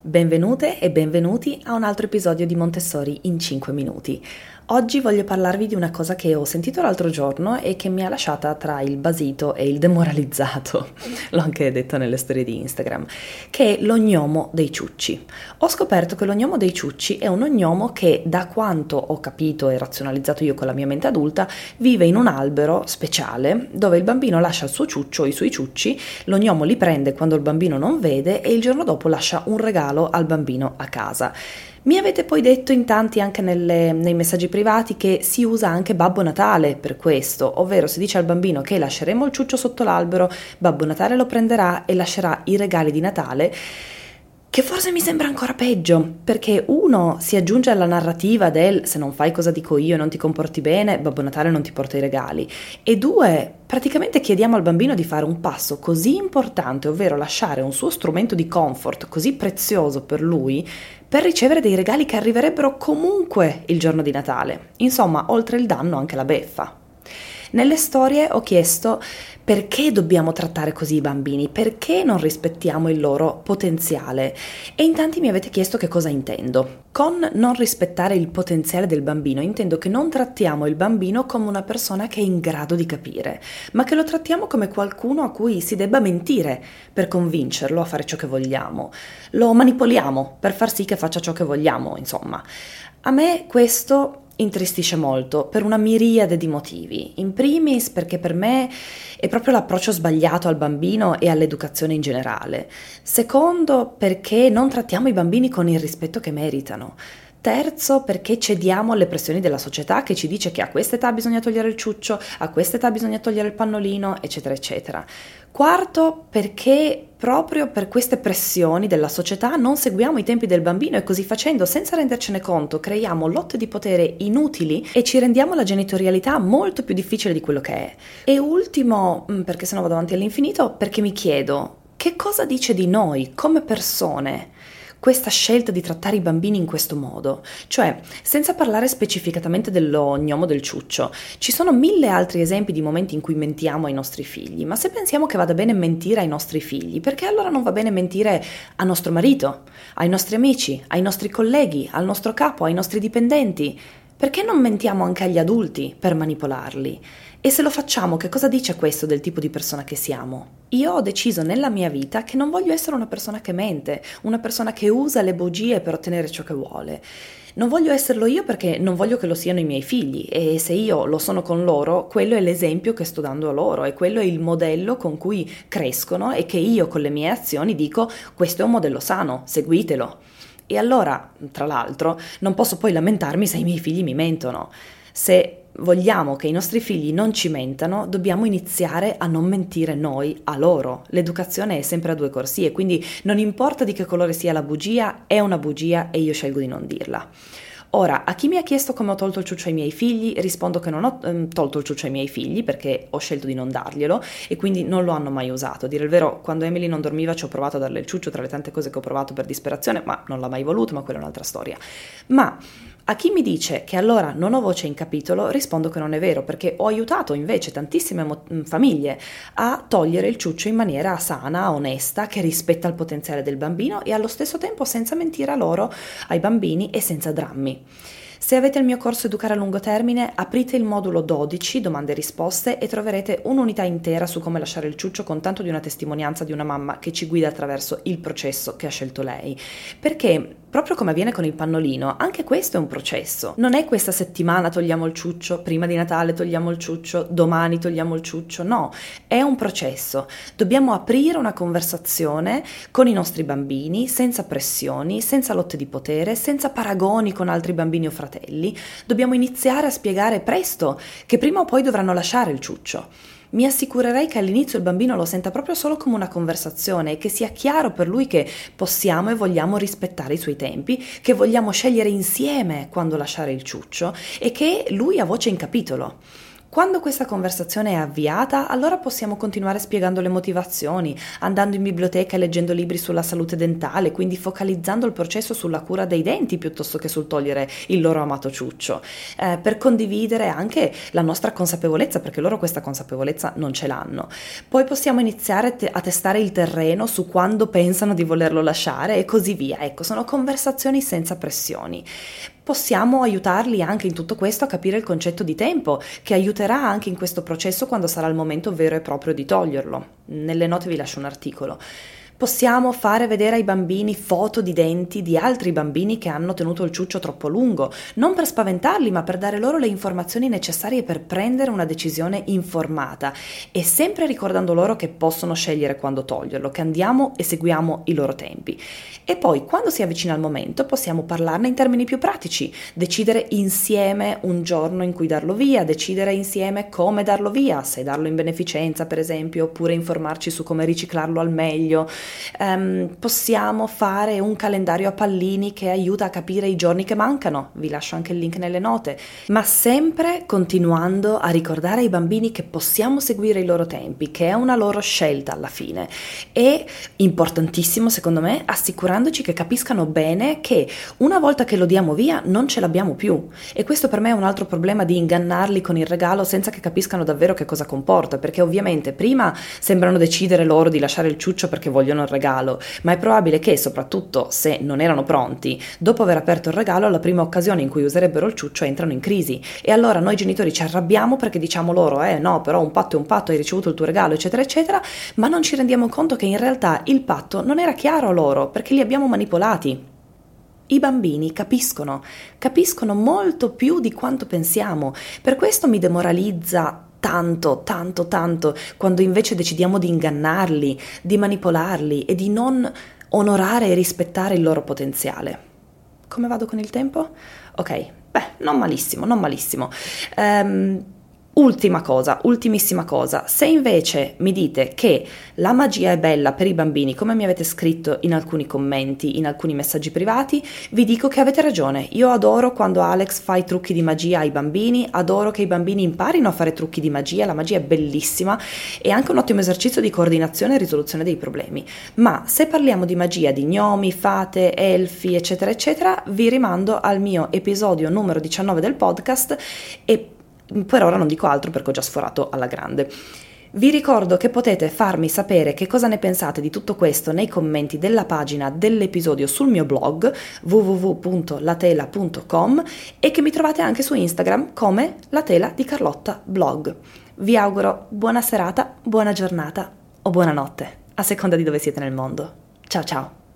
Benvenute e benvenuti a un altro episodio di Montessori in 5 minuti. Oggi voglio parlarvi di una cosa che ho sentito l'altro giorno e che mi ha lasciata tra il basito e il demoralizzato, l'ho anche detto nelle storie di Instagram, che è l'ognomo dei ciucci. Ho scoperto che l'ognomo dei ciucci è un ognomo che, da quanto ho capito e razionalizzato io con la mia mente adulta, vive in un albero speciale dove il bambino lascia il suo ciuccio o i suoi ciucci, l'ognomo li prende quando il bambino non vede e il giorno dopo lascia un regalo al bambino a casa. Mi avete poi detto in tanti anche nei messaggi privati che si usa anche Babbo Natale per questo, ovvero si dice al bambino che lasceremo il ciuccio sotto l'albero, Babbo Natale lo prenderà e lascerà i regali di Natale, che forse mi sembra ancora peggio, perché uno si aggiunge alla narrativa del se non fai cosa dico io e non ti comporti bene, Babbo Natale non ti porta i regali, e due, praticamente chiediamo al bambino di fare un passo così importante, ovvero lasciare un suo strumento di comfort così prezioso per lui, per ricevere dei regali che arriverebbero comunque il giorno di Natale. Insomma, oltre il danno anche la beffa. Nelle storie ho chiesto perché dobbiamo trattare così i bambini, perché non rispettiamo il loro potenziale, e in tanti mi avete chiesto che cosa intendo. Con non rispettare il potenziale del bambino intendo che non trattiamo il bambino come una persona che è in grado di capire, ma che lo trattiamo come qualcuno a cui si debba mentire per convincerlo a fare ciò che vogliamo. Lo manipoliamo per far sì che faccia ciò che vogliamo, insomma. A me questo intristisce molto per una miriade di motivi. In primis perché per me è proprio l'approccio sbagliato al bambino e all'educazione in generale. Secondo perché non trattiamo i bambini con il rispetto che meritano. Terzo, perché cediamo alle pressioni della società che ci dice che a quest'età bisogna togliere il ciuccio, a quest'età bisogna togliere il pannolino, eccetera, eccetera. Quarto, perché proprio per queste pressioni della società non seguiamo i tempi del bambino e così facendo, senza rendercene conto, creiamo lotte di potere inutili e ci rendiamo la genitorialità molto più difficile di quello che è. E ultimo, perché sennò vado avanti all'infinito, perché mi chiedo che cosa dice di noi come persone questa scelta di trattare i bambini in questo modo. Cioè, senza parlare specificatamente dell'ognomo del ciuccio, ci sono 1000 altri esempi di momenti in cui mentiamo ai nostri figli, ma se pensiamo che vada bene mentire ai nostri figli, perché allora non va bene mentire a nostro marito, ai nostri amici, ai nostri colleghi, al nostro capo, ai nostri dipendenti? Perché non mentiamo anche agli adulti per manipolarli? E se lo facciamo, che cosa dice questo del tipo di persona che siamo? Io ho deciso nella mia vita che non voglio essere una persona che mente, una persona che usa le bugie per ottenere ciò che vuole. Non voglio esserlo io perché non voglio che lo siano i miei figli, e se io lo sono con loro, quello è l'esempio che sto dando a loro e quello è il modello con cui crescono e che io con le mie azioni dico questo è un modello sano, seguitelo. E allora, tra l'altro, non posso poi lamentarmi se i miei figli mi mentono. Se vogliamo che i nostri figli non ci mentano, dobbiamo iniziare a non mentire noi a loro. L'educazione è sempre a due corsie, quindi non importa di che colore sia la bugia, è una bugia e io scelgo di non dirla. Ora, a chi mi ha chiesto come ho tolto il ciuccio ai miei figli, rispondo che non ho tolto il ciuccio ai miei figli perché ho scelto di non darglielo e quindi non lo hanno mai usato. A dire il vero, quando Emily non dormiva ci ho provato a darle il ciuccio tra le tante cose che ho provato per disperazione, ma non l'ha mai voluto, ma quella è un'altra storia. Ma a chi mi dice che allora non ho voce in capitolo, rispondo che non è vero, perché ho aiutato invece tantissime famiglie a togliere il ciuccio in maniera sana, onesta, che rispetta il potenziale del bambino e allo stesso tempo senza mentire a loro, ai bambini, e senza drammi. Se avete il mio corso Educare a lungo termine, aprite il modulo 12, domande e risposte, e troverete un'unità intera su come lasciare il ciuccio con tanto di una testimonianza di una mamma che ci guida attraverso il processo che ha scelto lei. Perché, proprio come avviene con il pannolino, anche questo è un processo. Non è questa settimana togliamo il ciuccio, prima di Natale togliamo il ciuccio, domani togliamo il ciuccio, no, è un processo. Dobbiamo aprire una conversazione con i nostri bambini, senza pressioni, senza lotte di potere, senza paragoni con altri bambini o fratelli. Dobbiamo iniziare a spiegare presto che prima o poi dovranno lasciare il ciuccio. Mi assicurerei che all'inizio il bambino lo senta proprio solo come una conversazione e che sia chiaro per lui che possiamo e vogliamo rispettare i suoi tempi, che vogliamo scegliere insieme quando lasciare il ciuccio e che lui ha voce in capitolo. Quando questa conversazione è avviata, allora possiamo continuare spiegando le motivazioni, andando in biblioteca e leggendo libri sulla salute dentale, quindi focalizzando il processo sulla cura dei denti piuttosto che sul togliere il loro amato ciuccio, per condividere anche la nostra consapevolezza, perché loro questa consapevolezza non ce l'hanno. Poi possiamo iniziare a testare il terreno su quando pensano di volerlo lasciare e così via. Ecco, sono conversazioni senza pressioni. Possiamo aiutarli anche in tutto questo a capire il concetto di tempo, che aiuterà anche in questo processo quando sarà il momento vero e proprio di toglierlo. Nelle note vi lascio un articolo. Possiamo fare vedere ai bambini foto di denti di altri bambini che hanno tenuto il ciuccio troppo lungo, non per spaventarli, ma per dare loro le informazioni necessarie per prendere una decisione informata e sempre ricordando loro che possono scegliere quando toglierlo, che andiamo e seguiamo i loro tempi. E poi, quando si avvicina il momento, possiamo parlarne in termini più pratici, decidere insieme un giorno in cui darlo via, decidere insieme come darlo via, se darlo in beneficenza per esempio, oppure informarci su come riciclarlo al meglio. Possiamo fare un calendario a pallini che aiuta a capire i giorni che mancano, vi lascio anche il link nelle note, ma sempre continuando a ricordare ai bambini che possiamo seguire i loro tempi, che è una loro scelta alla fine. E importantissimo secondo me, assicurandoci che capiscano bene che una volta che lo diamo via non ce l'abbiamo più, e questo per me è un altro problema di ingannarli con il regalo senza che capiscano davvero che cosa comporta, perché ovviamente prima sembrano decidere loro di lasciare il ciuccio perché vogliono il regalo, ma è probabile che, soprattutto se non erano pronti, dopo aver aperto il regalo, alla prima occasione in cui userebbero il ciuccio entrano in crisi, e allora noi genitori ci arrabbiamo perché diciamo loro no, però un patto è un patto, hai ricevuto il tuo regalo, eccetera eccetera, ma non ci rendiamo conto che in realtà il patto non era chiaro a loro perché li abbiamo manipolati. I bambini capiscono molto più di quanto pensiamo, per questo mi demoralizza tanto quando invece decidiamo di ingannarli, di manipolarli e di non onorare e rispettare il loro potenziale. Come vado con il tempo? Ok, non malissimo. Ultimissima cosa, se invece mi dite che la magia è bella per i bambini, come mi avete scritto in alcuni commenti, in alcuni messaggi privati, vi dico che avete ragione. Io adoro quando Alex fa i trucchi di magia ai bambini, adoro che i bambini imparino a fare trucchi di magia, la magia è bellissima, è anche un ottimo esercizio di coordinazione e risoluzione dei problemi. Ma se parliamo di magia, di gnomi, fate, elfi, eccetera eccetera, vi rimando al mio episodio numero 19 del podcast, e per ora non dico altro perché ho già sforato alla grande. Vi ricordo che potete farmi sapere che cosa ne pensate di tutto questo nei commenti della pagina dell'episodio sul mio blog www.latela.com e che mi trovate anche su Instagram come La Tela di Carlotta Blog. Vi auguro buona serata, buona giornata o buonanotte, a seconda di dove siete nel mondo. Ciao ciao!